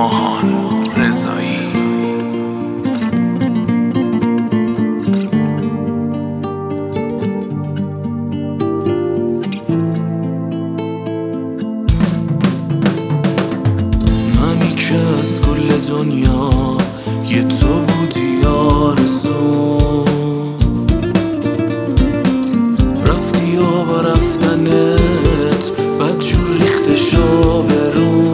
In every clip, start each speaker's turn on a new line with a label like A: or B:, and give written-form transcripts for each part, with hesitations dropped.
A: ماهان رضایی. منی که از کل دنیا یه تو بودی آرزو، رفتی و با رفتنت بدجور ریخت شابرو.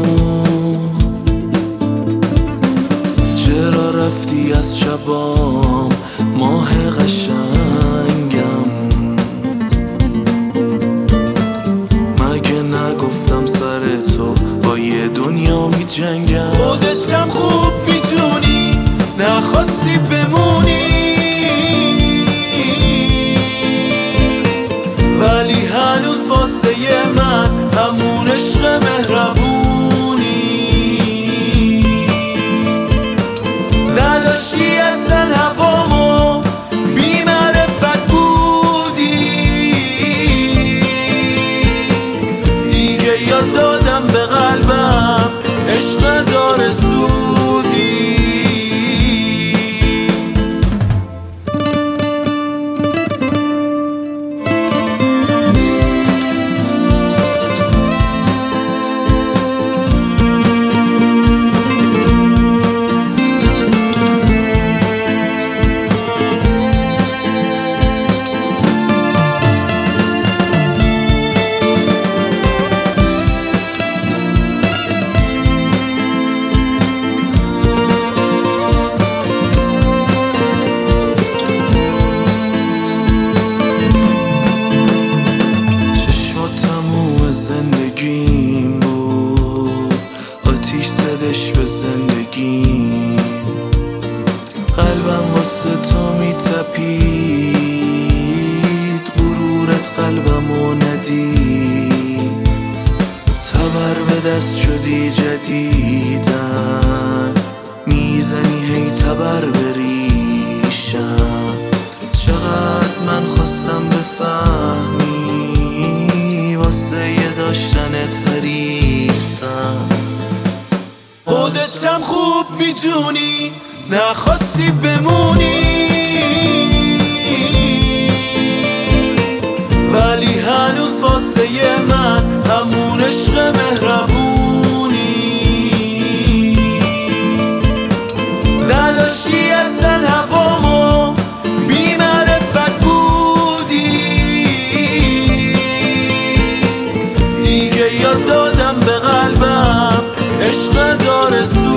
A: چرا رفتی از شبام ماه قشنگم؟ مگه نگفتم سر تو با یه دنیا می جنگم؟ خودتم خوب میدونی نخواستی بمونی، ولی هنوز واسه من همون عشق مهربونی. نداشتی اصلا هوامو، بی معرفت بودی. دیگه یاد دادم به قلبم عشق داره سودی. زندگیم بود آتیش زدش به زندگیم، قلبم واسه تو میتپید، غرورت قلبمو ندید. تبر به دست شدی جدیدن، میزنی هی تبر بریشم. چقدر من خواستم بفهمی واسه یه داشتنت حریصم. خودتم خوب میدونی نخواستی بمونی، ولی هنوز واسه من همون عشق مهربونی. نداشتی اصلا هوامو، بی معرفت بودی. دیگه یاد دادم به قلبم عشق داره سود.